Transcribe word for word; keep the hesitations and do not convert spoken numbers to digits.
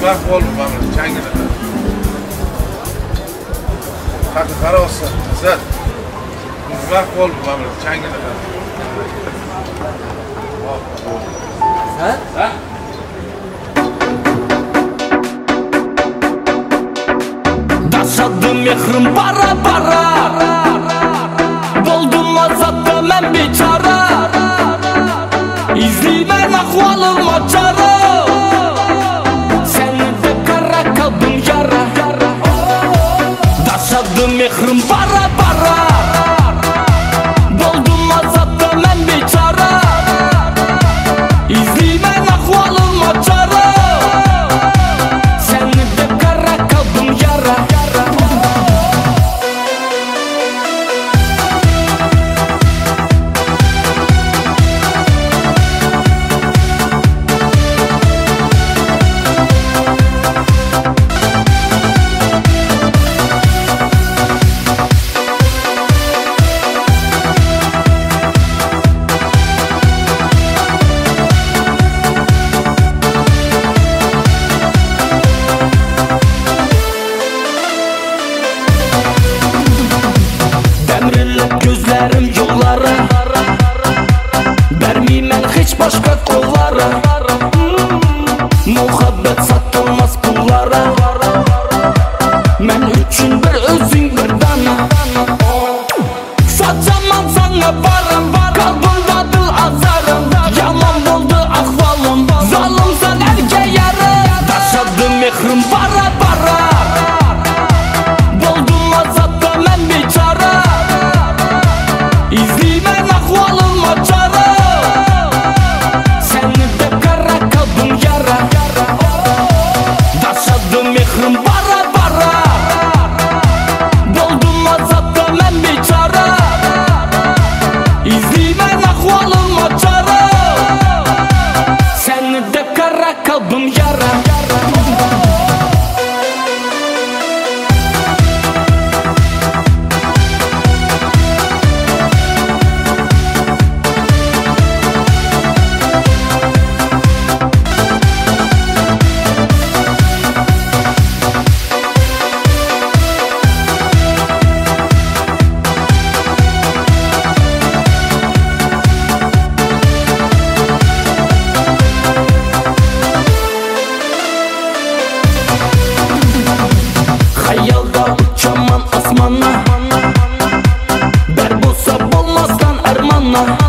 Bak oğlum bana kendine. Takı kara olsun. Sen. Bak oğlum bana kendine. Ha? Ha? Daşadı mehrim para para. Buldum azapta men biçara. İzleymen ahvalım açara. Seni de kara kalbim yara. Daşadı mehrim para para. Buldum azapta men biçara. İzleymen ahvalım açara. Seni de kara kalbim yara. Gözlerim yollara vermeymen hiç başka kollara. Muhabbet satılmaz pullara. Men üçün bir özün bir dana. Saçamam sana varım, kalbimdadır azarım. Yaman oldu ahvalım, zalimsen erke yarım. Daşadı mehrim para para. Buldum azapta men biçara. İzleymen ahvalım açara. Seni de kara kalbim yara. Daşadı mehrim para para. Buldum azapta men biçara. İzleymen ahvalım açara. Seni de kara kalbim yara. Hayalda uçamam asmana. Ber bulsa bulmazdan armana.